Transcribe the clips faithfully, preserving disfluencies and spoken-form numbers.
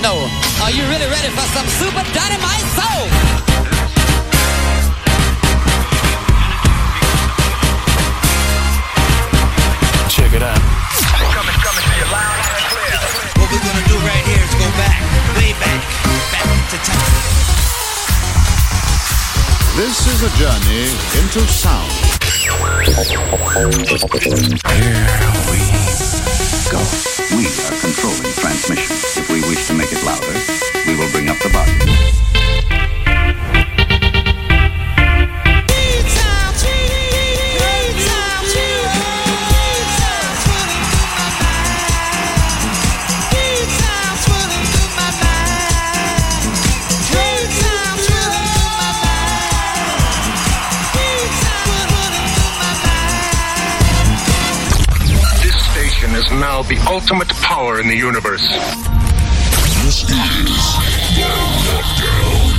know. Are you really ready for some super dynamite soul? Check it out. Coming, coming to you loud and clear. What we're gonna do right here is go back, way back, back to time. This is a journey into sound. Here we go. We are controlling transmission. If we wish to make it louder, we will bring up the volume. Is now the ultimate power in the universe. This is the Lockdown.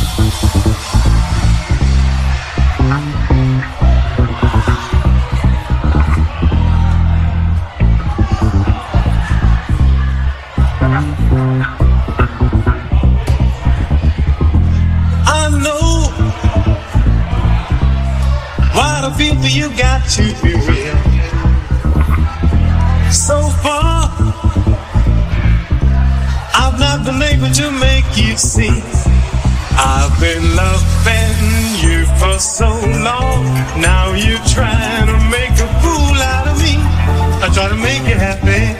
I know what I feel for you got to be real. So far, I've not been able to make you see. I've been loving you for so long. Now you're trying to make a fool out of me. I try to make you happy.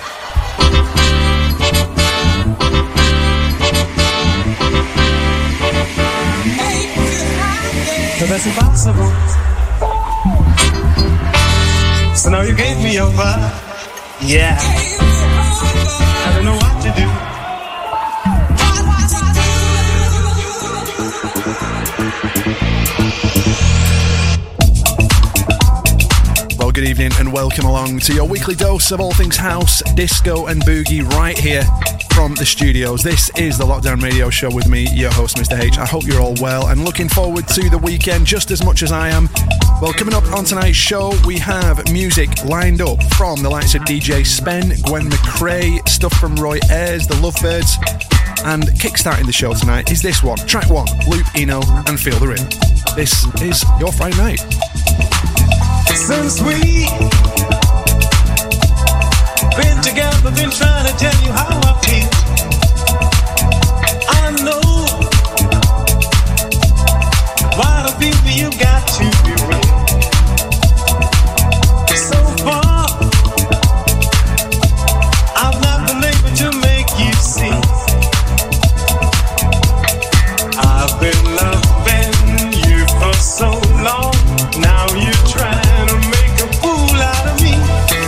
But that's impossible. So now you gave me over. Yeah, I don't know what to do. Well, good evening and welcome along to your weekly dose of all things house, disco and boogie right here from the studios. This is the Lockdown Radio Show with me, your host, Mister H. I hope you're all well and looking forward to the weekend just as much as I am. Well, coming up on tonight's show, we have music lined up from the likes of D J Spen, Gwen McRae, stuff from Roy Ayers, the Lovebirds, and kickstarting the show tonight is this one, track one, Loop Eno and Feel the Rhythm. This is your Friday night. Since we been together, been trying to tell you how I feel. I know what I feel for you got to be real. So far, I've not been able to make you see. I've been loving you for so long. Now you're trying to make a fool out of me.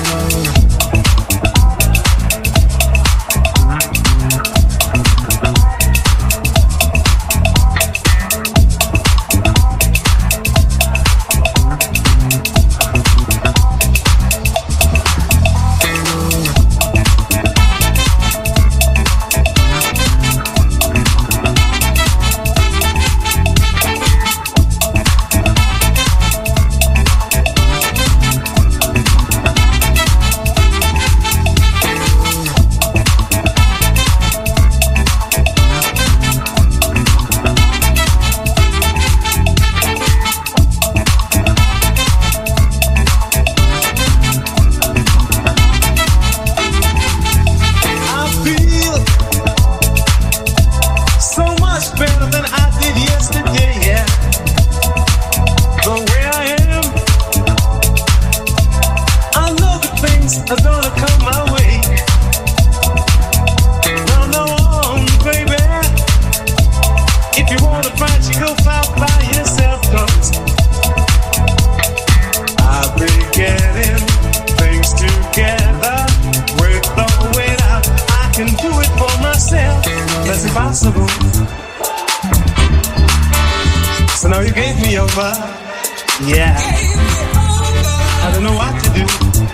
Yeah, I don't know what to do.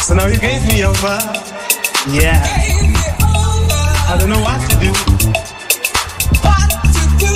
So now you gave me over. Yeah. I don't know what to do. What to do?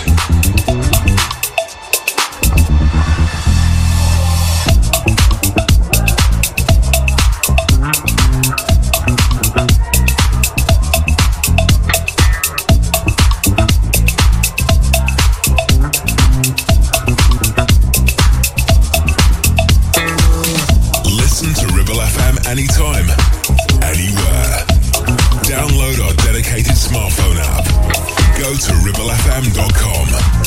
Listen to Ribble F M anytime, anywhere. Download our dedicated smartphone app. Go to ribble f m dot com.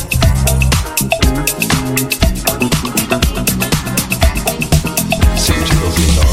Senti così, no?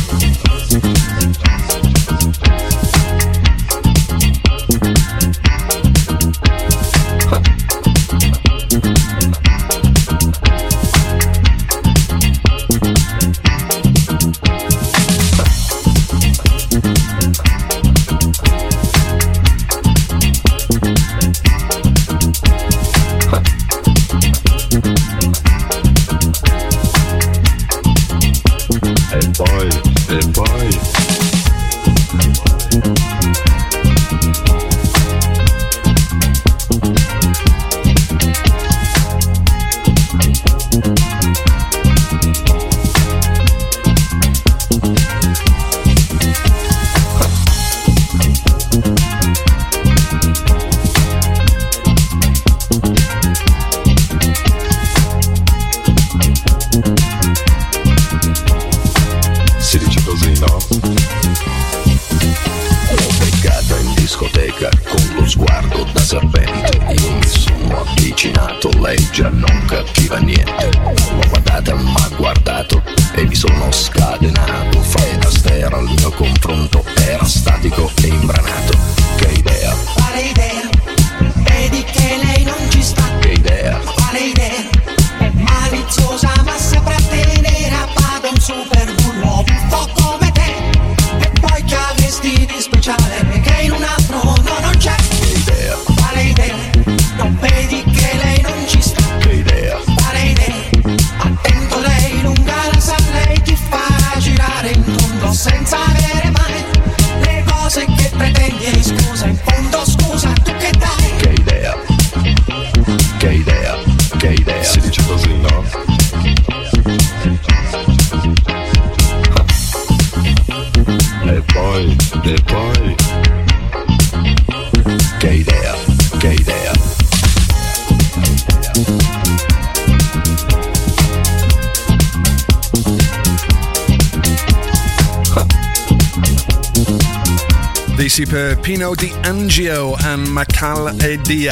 Super Pino D'Angio and Makal Edia.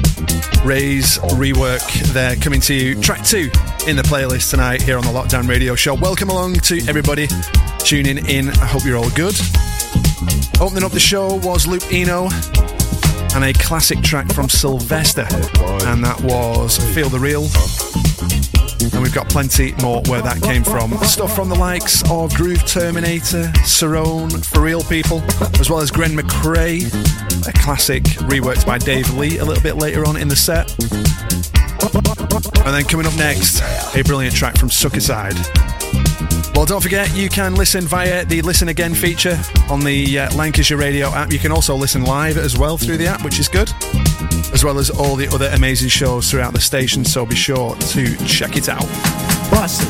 Ray's rework there, coming to you, track two in the playlist tonight here on the Lockdown Radio Show. Welcome along to everybody tuning in. I hope you're all good. Opening up the show was Luke Eno and a classic track from Sylvester, and that was Feel the Real. And we've got plenty more where that came from. Stuff from the likes of Groove Terminator, Cerrone, For Real People, as well as Gren McRae, a classic reworked by Dave Lee a little bit later on in the set. And then coming up next, a brilliant track from Suicide. Well, don't forget, you can listen via the Listen Again feature on the uh, Lancashire Radio app. You can also listen live as well through the app, which is good, as well as all the other amazing shows throughout the station, so be sure to check it out. Bust it.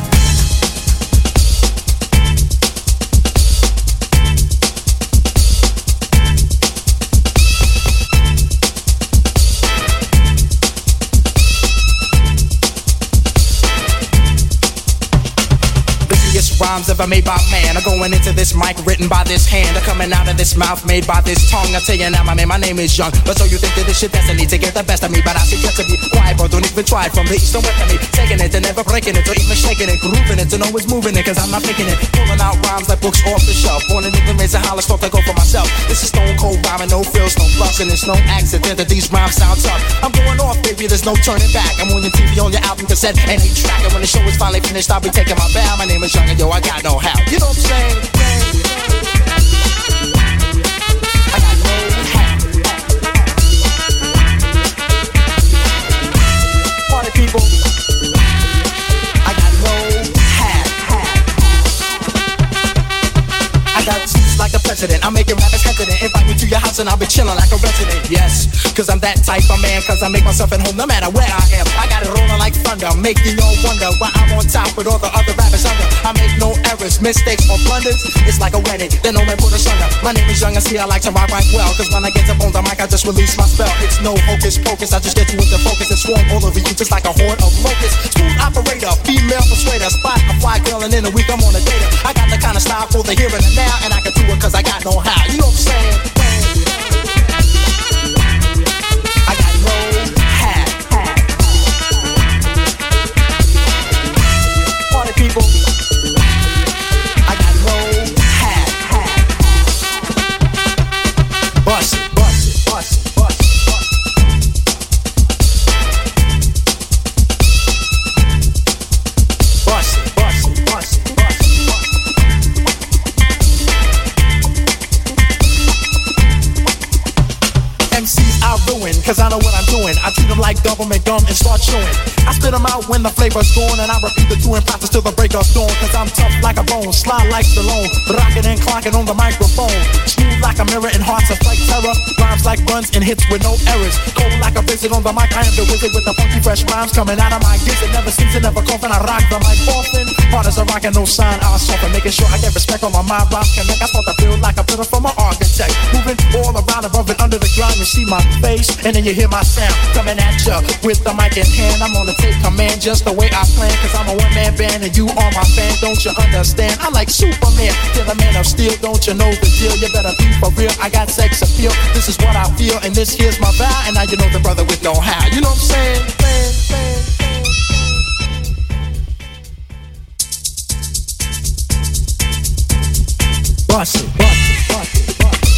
Rhymes ever made by man are going into this mic written by this hand, are coming out of this mouth made by this tongue. I tell you now, my man, my name is Young, but so you think that this shit destiny to get the best of me, but I suggest to be quiet, bro. Don't even try it. From the east and west of me, taking it and never breaking it, or even shaking it, grooving it, and always moving it, cause I'm not faking it, pulling out rhymes like books off the shelf. Born in England, raised a holler, stuff that go for myself. This is stone cold rhyming, no frills, no fluffs, and it's no accident that these rhymes sound tough. I'm going off, baby, there's no turning back. I'm on your T V, on your album cassette, and each track, and when the show is finally finished, I'll be taking my bow. My name is Young, and yo, I got no how. You know what I'm saying? I got no hat. Party people. I got no hat. president. I'm making rappers hesitant. Invite me to your house and I'll be chilling like a resident. Yes, cause I'm that type of man. Cause I make myself at home no matter where I am. I got it rolling like thunder, making you all wonder why I'm on top with all the other rappers under. I make no errors, mistakes or blunders. It's like a wedding, then no man put us under. My name is Young and see I like to rock right well. Cause when I get up on the mic I just release my spell. It's no hocus pocus, I just get you into focus and swarm all over you just like a horde of locusts. Smooth operator, female persuader, spot a fly girl and in a week I'm on a data. I got the kind of style for the here and the now, and I can do it cause I got no how. You know what I'm saying? I got no how. Party people, I got no how. Bust it, bust it, bust it, bust it. Bust it, bust it, bust it, bust it. M Cs I ruin, cause I know what I'm doing. I treat them like government gum and start chewing. I spit them out when the flavor's gone, and I repeat the two and process till the break of dawn. Cause I'm tough like a bone, slide like Stallone, rocking and clocking on the microphone. Smooth like a mirror and hearts of like terror. Rhymes like runs and hits with no errors. Cold like a visit on the mic, I am the wizard with the funky fresh rhymes coming out of my gizzard. Never seems to never cough and I rock the mic often. Hard as a rock and no sign, I soften, making sure I get respect on my mind. Rhymes connect, I start to feel like a fiddle from an architect. Moving all around above and under the ground, you see my face, and then you hear my sound coming at ya with the mic in hand. I'm gonna take command just the way I plan, cause I'm a one-man band and you are my fan. Don't you understand? I'm like Superman, you're the man of steel. Don't you know the deal? You better be for real. I got sex appeal. This is what I feel, and this here's my vow. And now you know the brother with no how. You know what I'm saying? Fan, fan, fan. Bust it, bust it, bust it, bust it.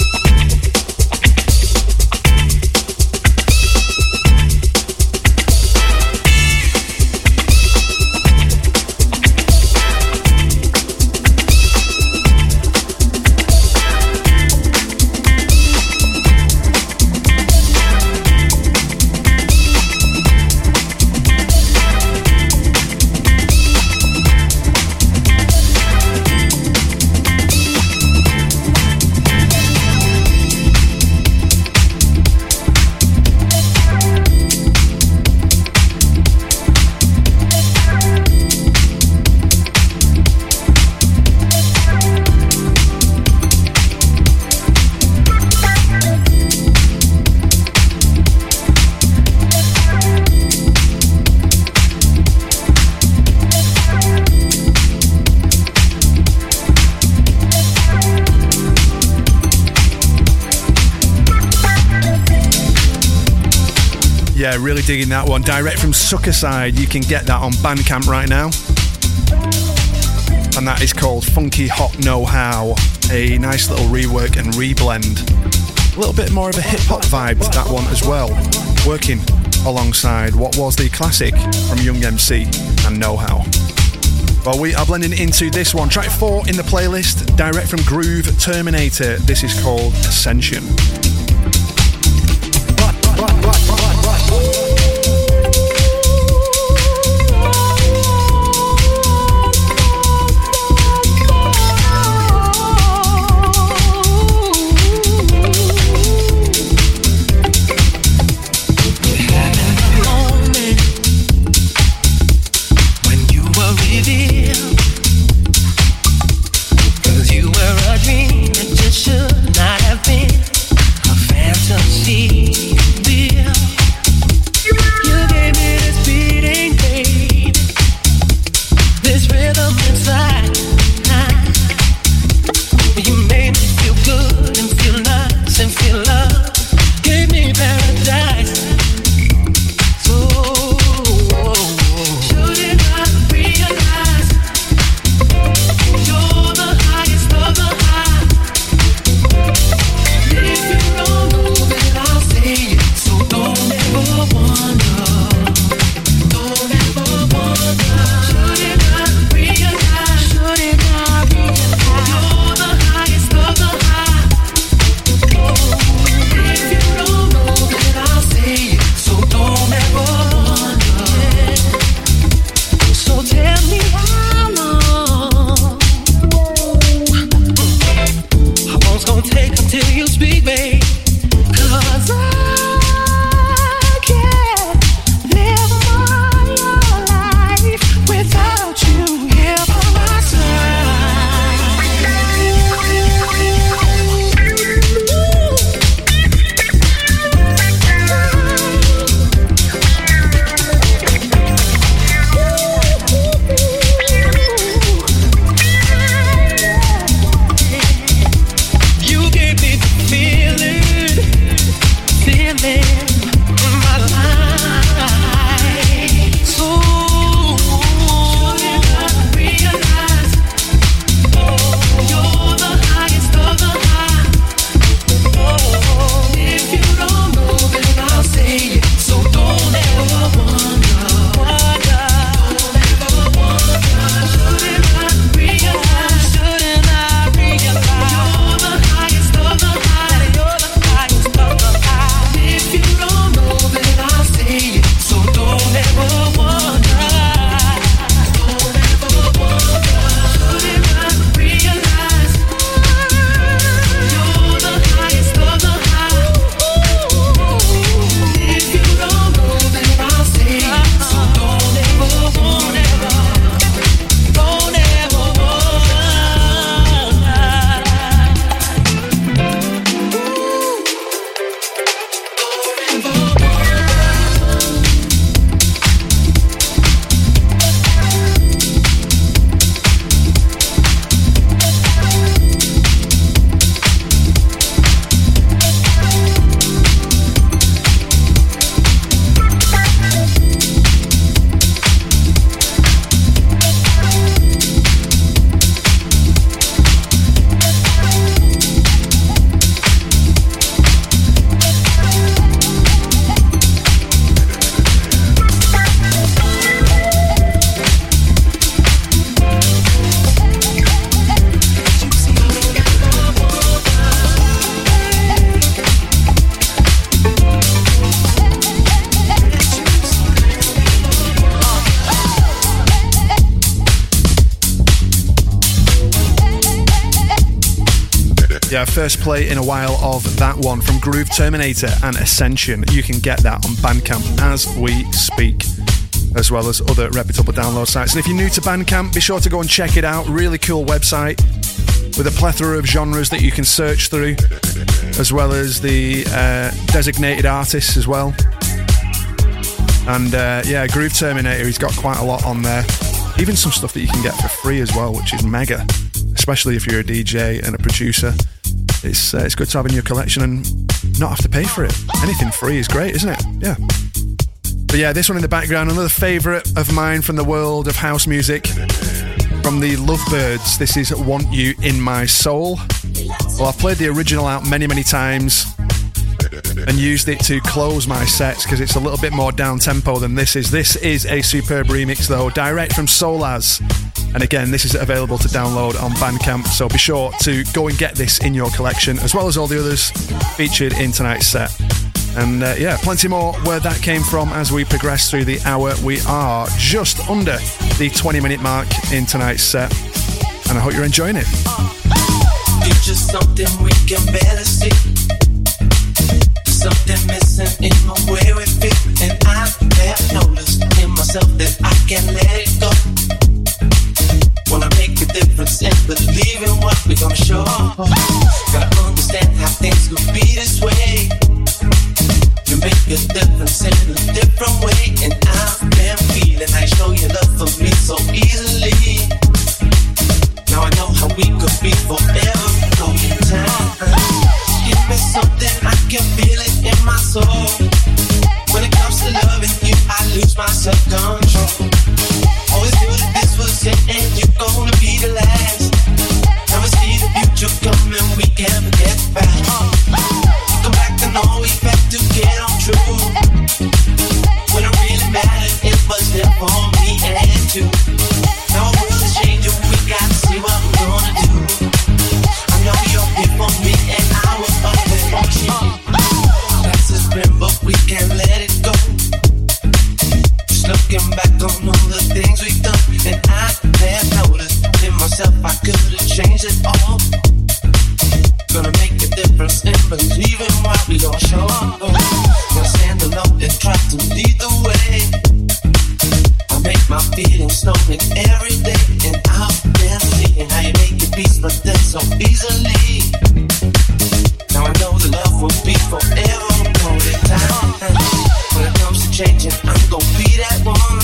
Yeah, really digging that one. Direct from Suckerside. You can get that on Bandcamp right now. And that is called Funky Hot Know-How. A nice little rework and reblend. A little bit more of a hip-hop vibe to that one as well. Working alongside what was the classic from Young M C and Know-How. Well, we are blending into this one. Track four in the playlist. Direct from Groove Terminator. This is called Ascension. Cause you were a dream that just should not have been. Yeah, first play in a while of that one from Groove Terminator and Ascension. You can get that on Bandcamp as we speak, as well as other reputable download sites. And if you're new to Bandcamp, be sure to go and check it out. Really cool website with a plethora of genres that you can search through, as well as the uh, designated artists as well. And uh, yeah, Groove Terminator, he's got quite a lot on there. Even some stuff that you can get for free as well, which is mega, especially if you're a D J and a producer. It's uh, it's good to have in your collection and not have to pay for it. Anything free is great, isn't it? Yeah. But yeah, this one in the background, another favourite of mine from the world of house music, from the Lovebirds. This is Want You In My Soul. Well, I've played the original out many, many times and used it to close my sets because it's a little bit more down-tempo than this is. This is a superb remix, though, direct from Solaz. And again, this is available to download on Bandcamp, so be sure to go and get this in your collection, as well as all the others featured in tonight's set. And uh, yeah, plenty more where that came from as we progress through the hour. We are just under the twenty minute mark in tonight's set, and I hope you're enjoying it. Future something we can barely see. Something missing in the way we fit, and I have noticed in myself that I can't let it go. Wanna make a difference and believe in what we're gonna show. Gotta understand how things could be this way. You make a difference in a different way, and I've been feeling I show you love for me so easily. Now I know how we could be forever, go in time. Give me something, I can feel it in my soul. When it comes to loving you, I lose my self-control. Always knew that this was it, and you're gonna be the last. Never see the future coming, we can't forget back. Come back to know we have to get on true. When it really mattered, it was there for me and you. Now our world is changing, we got to see what we're gonna do. I know you're here for me, and I was up there for you. That's a spin, but we can't let it go. Looking back on all the things we've done, and I have noticed in myself I could have changed it all. Gonna make a difference and believe in what we gon' show. Gonna stand alone and try to lead the way. I make my feelings known every day, and I've been seeing how you make your peace, but then so easily. Now I know the love will be forever, all the time. When it comes to changing, I'm gon' be that one.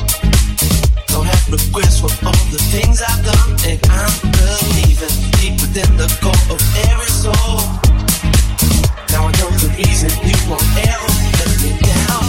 Don't have regrets for all the things I've done, and I'm believing deep within the core of every soul. Now I know the reason you won't ever let me down.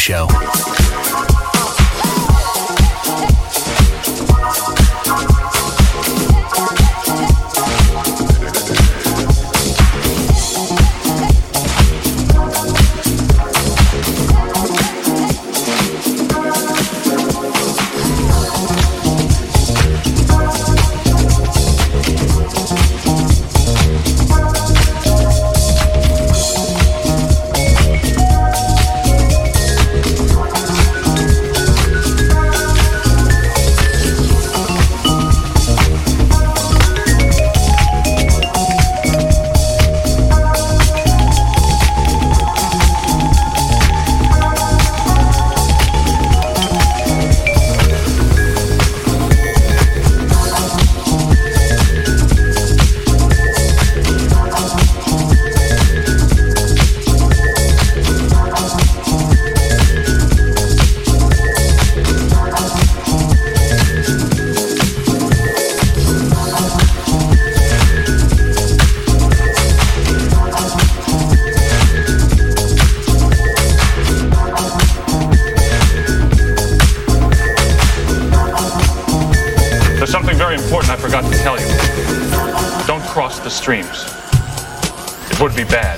Show. Streams. It would be bad.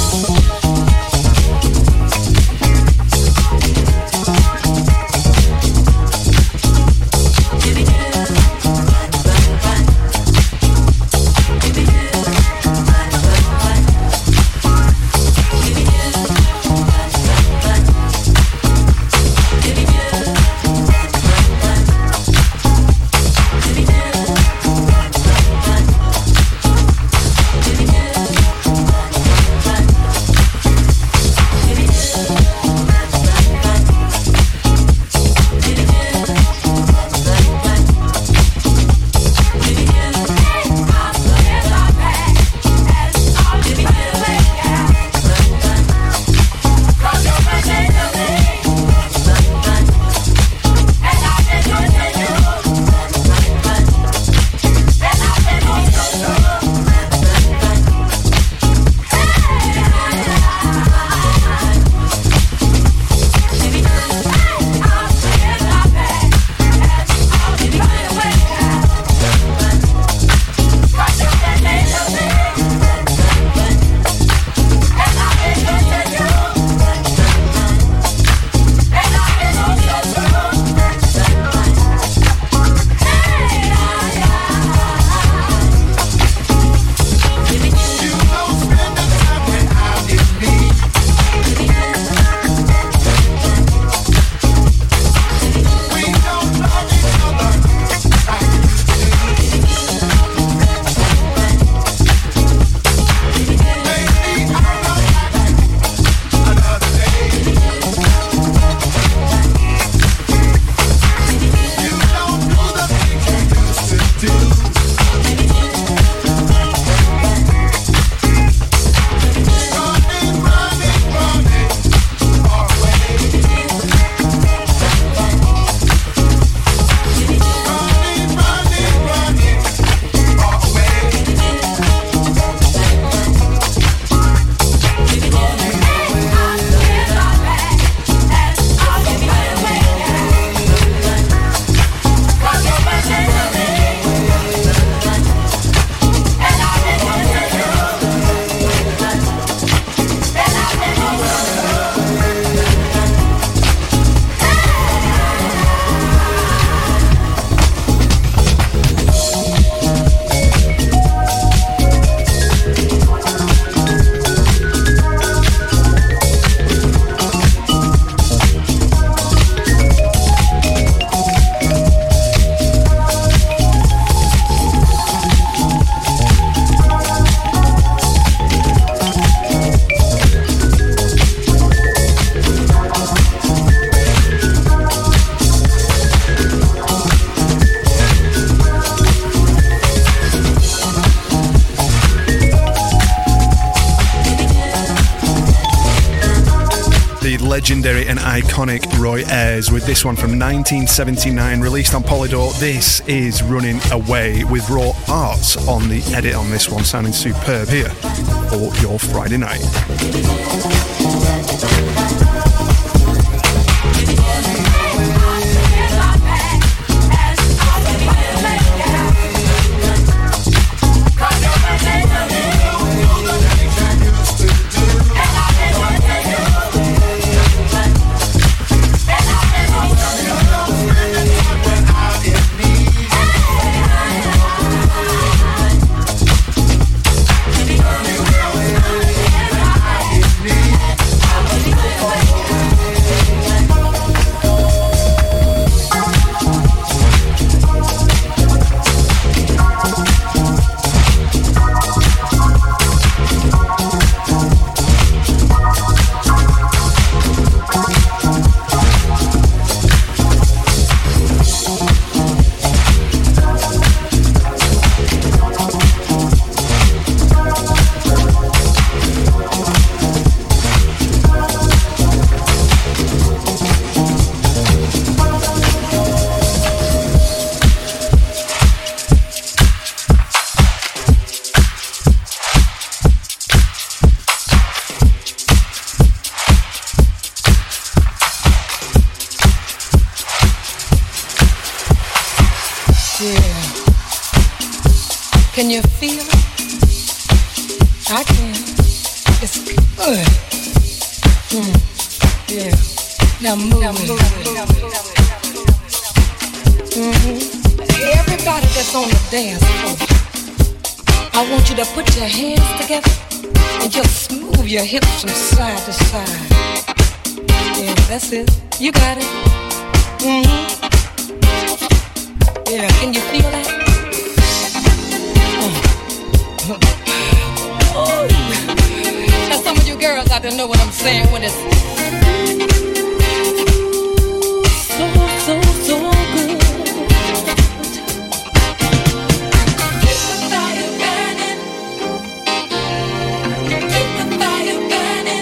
legendary and iconic Roy Ayers with this one from nineteen seventy-nine, released on Polydor. This is Running Away, with Raw Arts on the edit on this one, sounding superb here for your Friday night. Can you feel it? I can. It's good. Mm. Yeah. Now move. Now move. Mm-hmm. Everybody that's on the dance floor, I want you to put your hands together and just move your hips from side to side. Yeah, that's it. You got it. Mm-hmm. Yeah, can you feel that? Oh. Now some of you girls out there know what I'm saying when it's so, so, so good. Keep the fire burning. Keep the fire burning.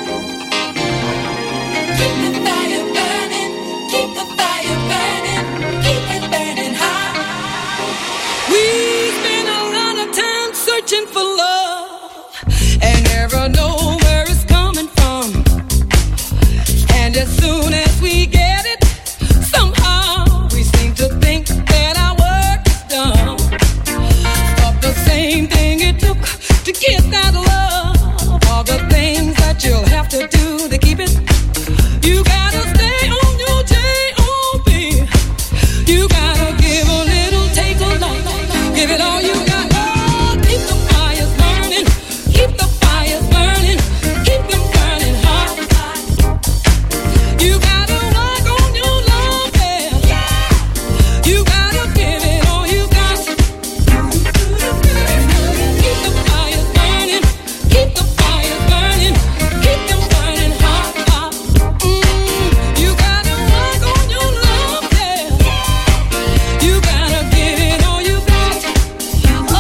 Keep the fire burning. Keep the fire burning. Keep it burning hot. We spend a lot of time searching for love and never know where it's coming from. And as soon as we get it, somehow we seem to think that our work is done. But the same thing it took to get that love, all the things that you'll have to do to keep it. You gotta stay on your J O B. You gotta give a little, take a lot, give it all you got. Oh, keep the fires burning, keep the fires burning, keep them burning hot. You gotta work on your love, yeah. You gotta give it all you got. Keep the fires burning, keep the fires burning, keep them burning hot, hot. Mm, you gotta work on your love, yeah. You gotta give it all you got. Oh.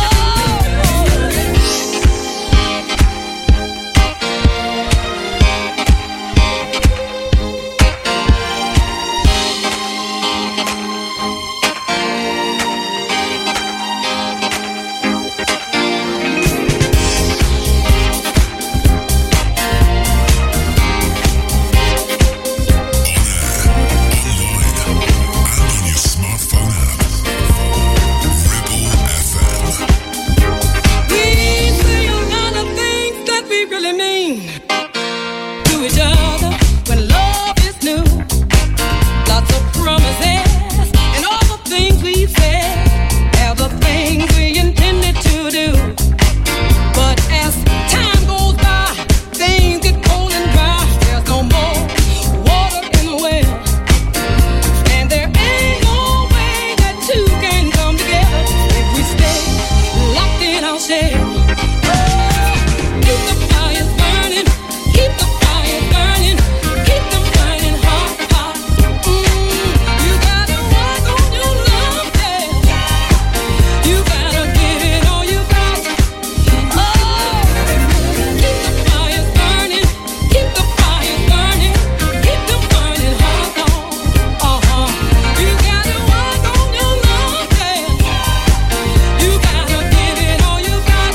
On your smartphone app. Ripple F M. We say a lot of things that we really mean to each other when love is new. Lots of promises and all the things we've said are the things we intended to do. But as time goes by, things get cold and dry. There's no more water in the well, and there ain't no way that two can come together if we stay locked in our shell. Oh, keep the fires burning, keep the fires burning, keep them burning hot, hot. Mm, you gotta work on your love, yeah. You gotta give it all you got. Oh, keep the fires burning, keep the fires burning, keep them burning hot, hot. Uh-huh. You gotta work on your love, yeah. You gotta give it all you got.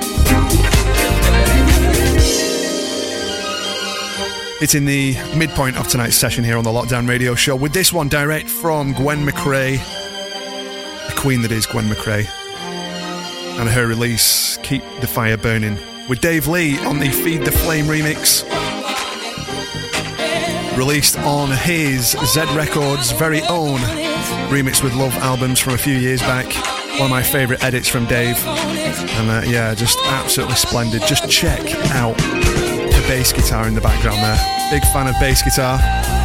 It's in the midpoint of tonight's session here on the Lockdown Radio Show with this one direct from Gwen McRae, the queen that is Gwen McRae, and her release, Keep the Fire Burning, with Dave Lee on the Feed the Flame remix, released on his Z Records' very own Remix with Love albums from a few years back. One of my favourite edits from Dave, and uh, yeah, just absolutely splendid. Just check out the bass guitar in the background there. Big fan of bass guitar.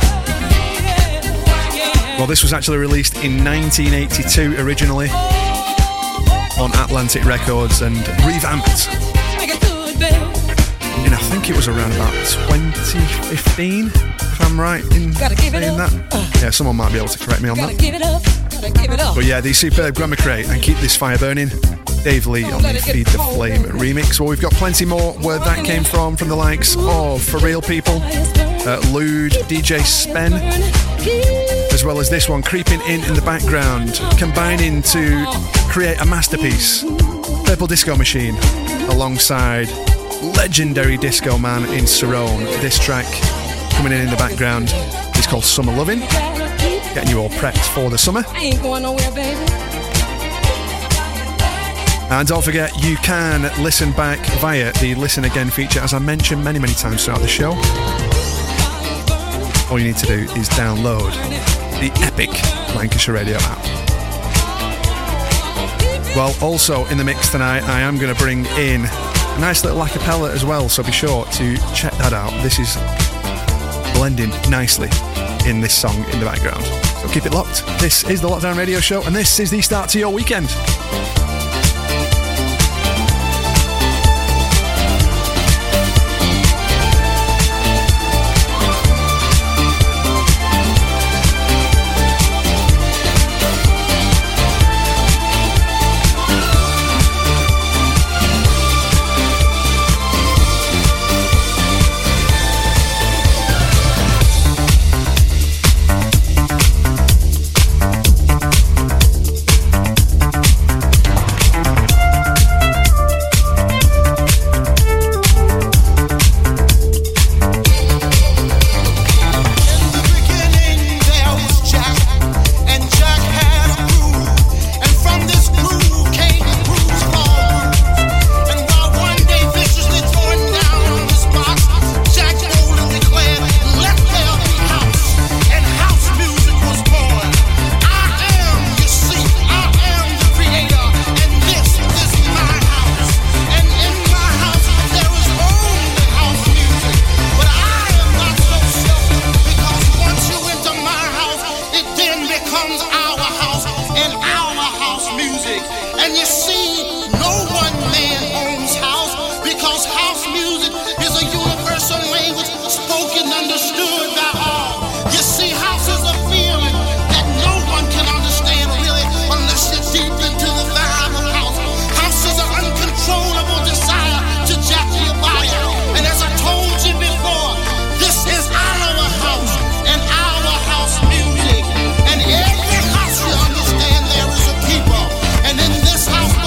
Well, this was actually released in nineteen eighty-two originally on Atlantic Records and revamped in, I think it was around about twenty fifteen, if I'm right in saying that. Yeah, someone might be able to correct me on that. Give it up, gotta give it up. But yeah, the superb Gwen McRae and Keep This Fire Burning, Dave Lee on the Feed the Flame remix. Well, we've got plenty more where that came from, from the likes of For Real People, uh, Lude, D J Spen, as well as this one creeping in in the background, combining to create a masterpiece, Purple Disco Machine, alongside legendary disco man in Cerrone. This track coming in in the background is called Summer Lovin', getting you all prepped for the summer. I ain't going nowhere, baby. And don't forget, you can listen back via the Listen Again feature, as I mentioned many, many times throughout the show. All you need to do is download the epic Lancashire Radio app. Well, also in the mix tonight, I am going to bring in a nice little acapella as well, so be sure to check that out. This is blending nicely in this song in the background. So keep it locked. This is the Lockdown Radio Show, and this is the start to your weekend. House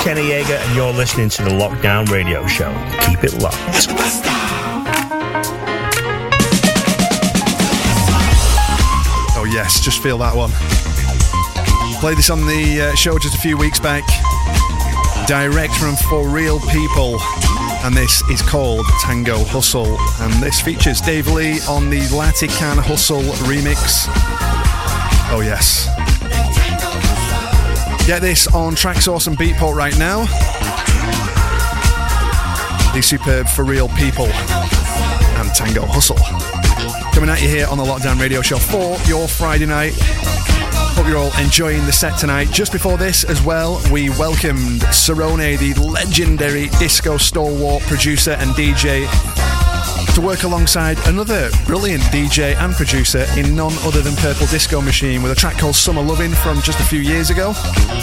Kenny Yeager, and you're listening to the Lockdown Radio Show. Keep it locked. Oh yes, just feel that one. Played this on the uh, show just a few weeks back. Direct from For Real People. And this is called Tango Hustle. And this features Dave Lee on the Latican Hustle remix. Oh yes. Get this on Traxsource and Beatport right now. The superb For Real People and Tango Hustle. Coming at you here on the Lockdown Radio Show for your Friday night. Hope you're all enjoying the set tonight. Just before this as well, we welcomed Cerrone, the legendary disco stalwart producer and D J, to work alongside another brilliant D J and producer in none other than Purple Disco Machine with a track called Summer Lovin' from just a few years ago.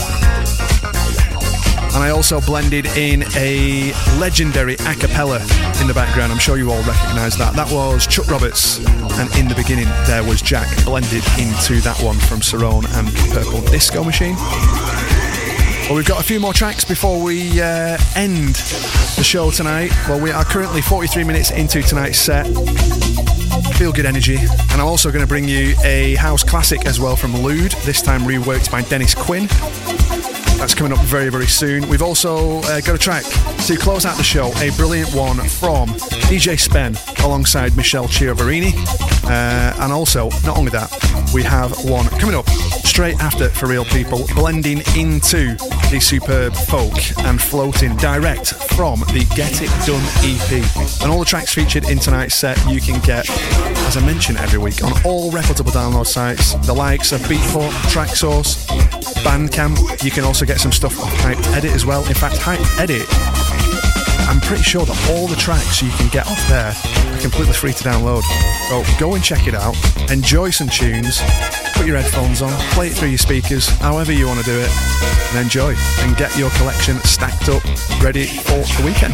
And I also blended in a legendary a cappella in the background. I'm sure you all recognise that. That was Chuck Roberts, and in the beginning there was Jack blended into that one from Cerrone and Purple Disco Machine. Well, we've got a few more tracks before we uh, end the show tonight. Well, we are currently forty-three minutes into tonight's set. Feel good energy. And I'm also going to bring you a house classic as well from Lude, this time reworked by Dennis Quinn. That's coming up very, very soon. We've also uh, got a track to close out the show, a brilliant one from D J Spen alongside Michelle Chiavarini. Uh, and also, not only that, we have one coming up straight after For Real People, blending into the superb folk and floating direct from the Get It Done E P. And all the tracks featured in tonight's set you can get, as I mention every week, on all reputable download sites, the likes of Beatport, Traxsource, Bandcamp. You can also get some stuff off Hyped Edit as well. In fact, Hyped Edit, I'm pretty sure that all the tracks you can get off there are completely free to download. So go and check it out, enjoy some tunes, put your headphones on, play it through your speakers, however you want to do it, and enjoy, and get your collection stacked up, ready for the weekend.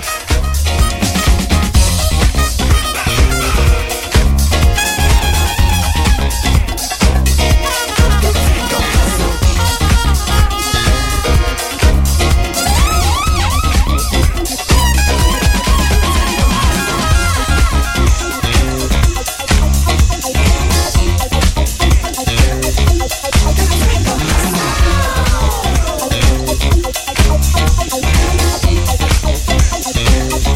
We'll be right back.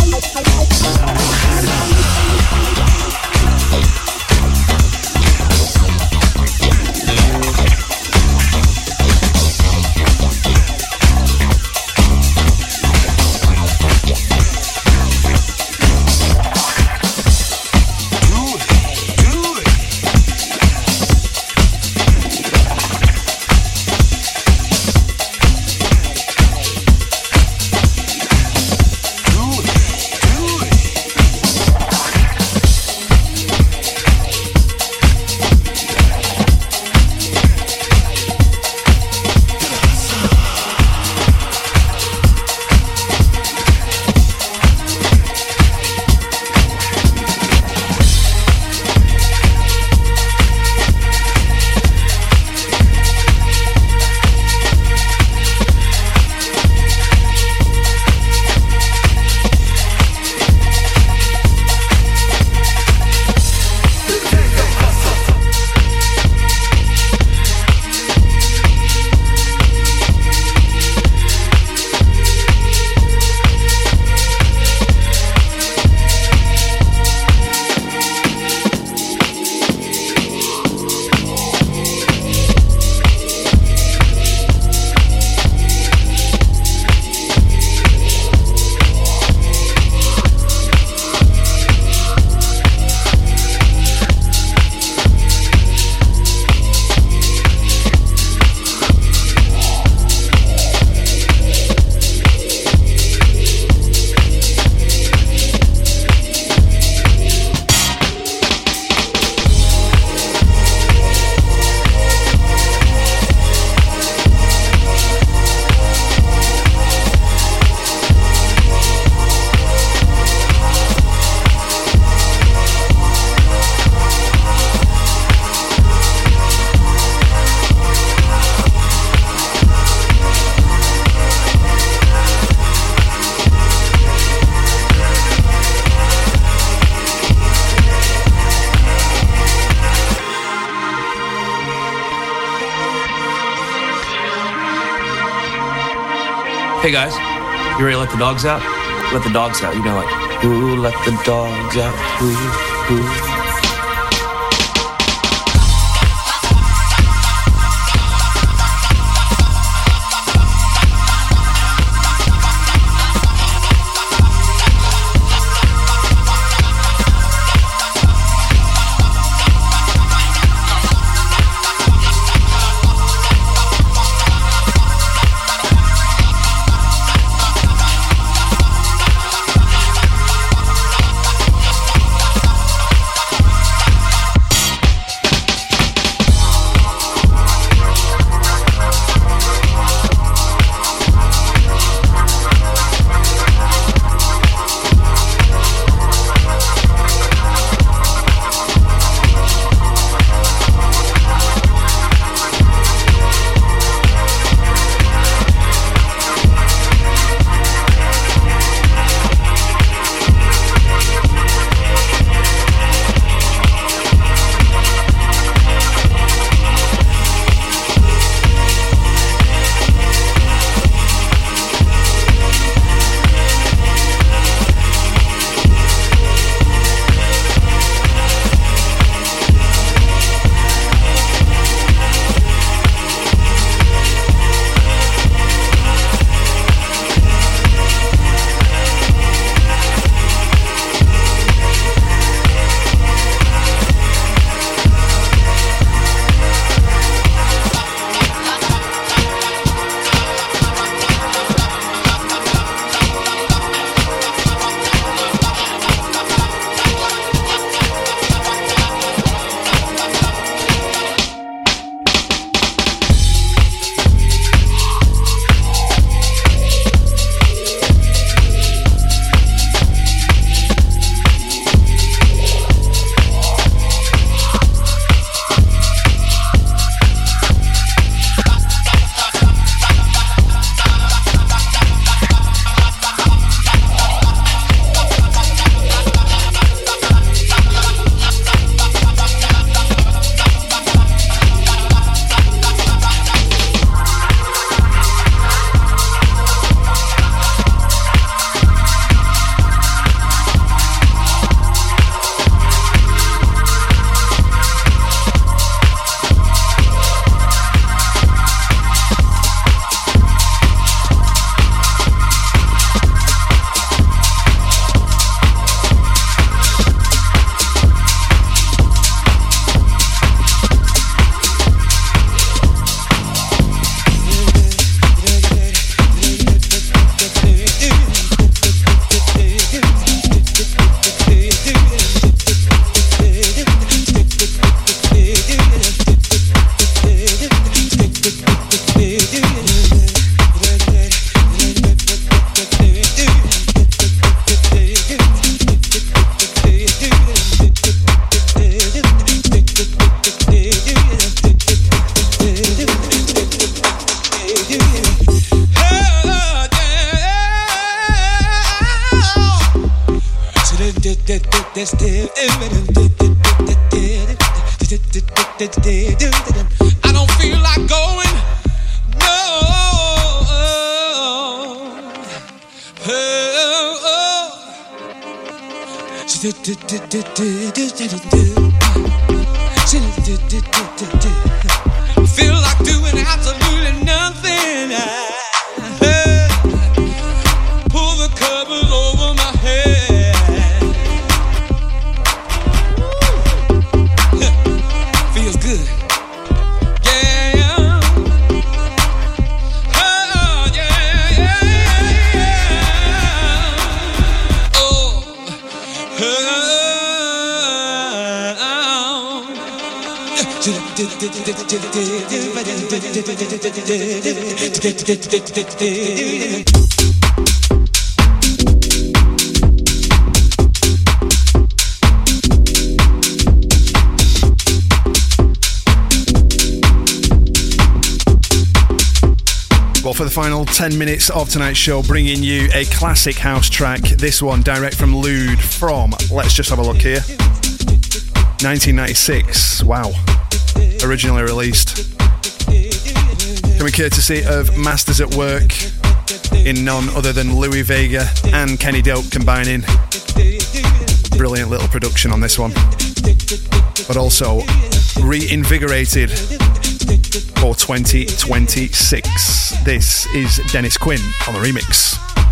Hey guys, you ready to let the dogs out? Let the dogs out, you know, like, ooh, let the dogs out, ooh, ooh. I don't feel like going. No. I feel like doing absolutely nothing. I pull the covers over my head. Feels good. Yeah, yeah. Oh, yeah, yeah, yeah. Oh, Well, for the final ten minutes of tonight's show, bringing you a classic house track. This one direct from Lude from, let's just have a look here, nineteen ninety-six. Wow. Originally released. Coming courtesy of Masters at Work. in none other than Louis Vega and Kenny Dope combining. Brilliant little production on this one. But also reinvigorated for twenty twenty-six. This is Dennis Quinn on the remix.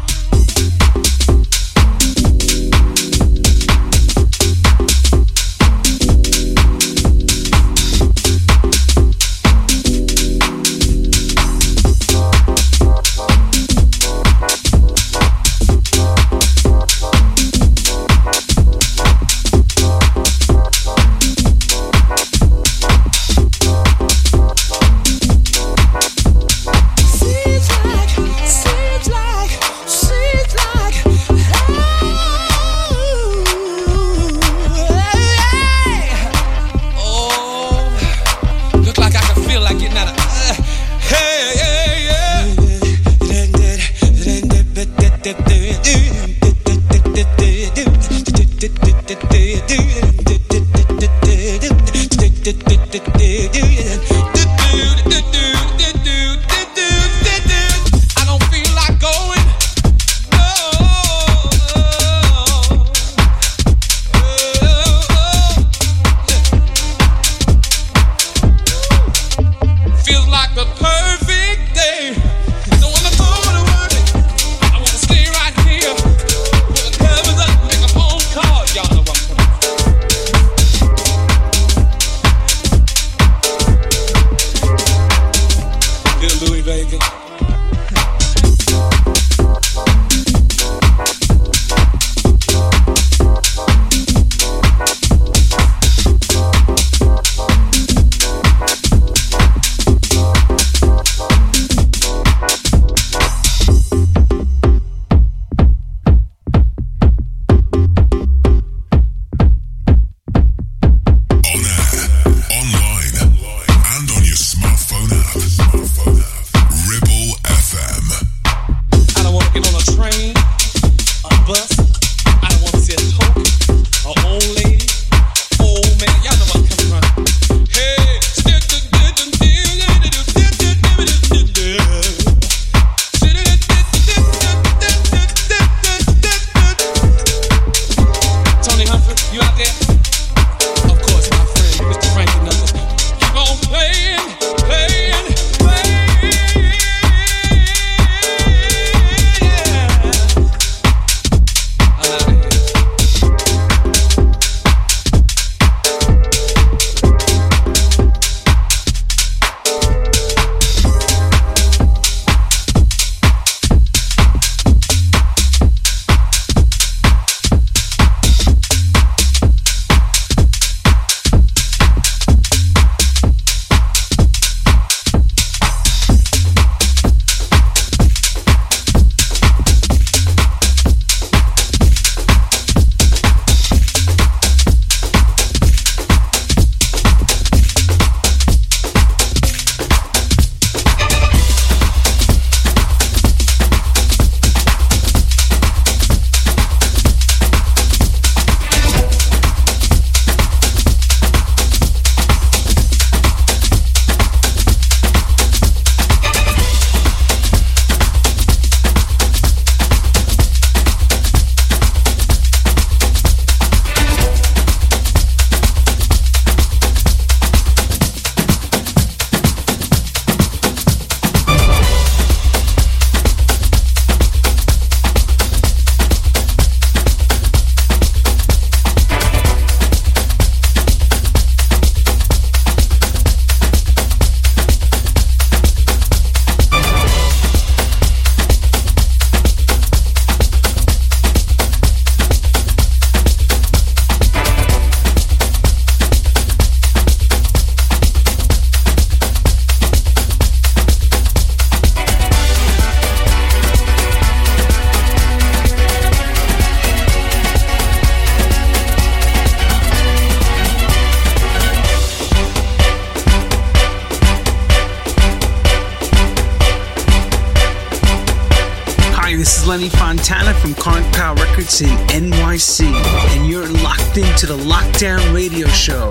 Lenny Fontana from Current Power Records in N Y C, and you're locked into the Lockdown Radio Show.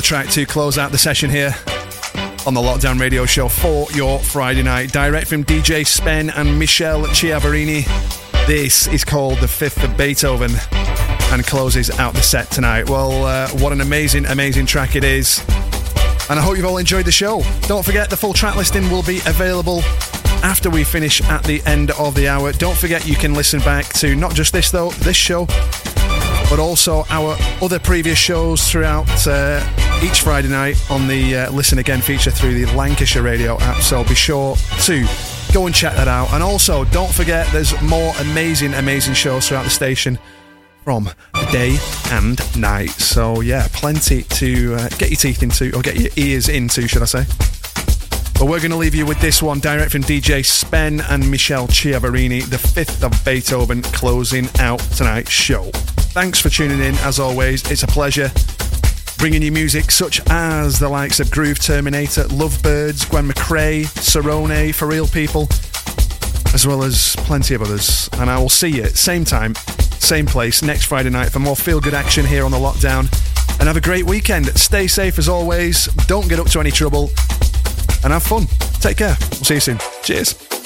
track to close out the session here on the Lockdown Radio Show for your Friday night. Direct from D J Spen and Michelle Chiavarini. This is called The Fifth of Beethoven and closes out the set tonight. Well, uh, what an amazing, amazing track it is. And I hope you've all enjoyed the show. Don't forget, the full track listing will be available after we finish at the end of the hour. Don't forget, you can listen back to not just this, though, this show, but also our other previous shows throughout uh, each Friday night on the uh, Listen Again feature through the Lancashire Radio app. So be sure to go and check that out. And also, don't forget, there's more amazing, amazing shows throughout the station from the day and night. So yeah, plenty to uh, get your teeth into, or get your ears into, should I say. But we're going to leave you with this one, direct from D J Spen and Michelle Chiavarini, The Fifth of Beethoven, closing out tonight's show. Thanks for tuning in, as always. It's a pleasure bringing you music such as the likes of Groove Terminator, Lovebirds, Gwen McRae, Cerrone, For Real People, as well as plenty of others. And I will see you same time, same place, next Friday night for more feel-good action here on The Lockdown. And have a great weekend. Stay safe as always. Don't get up to any trouble. And have fun. Take care. We'll see you soon. Cheers.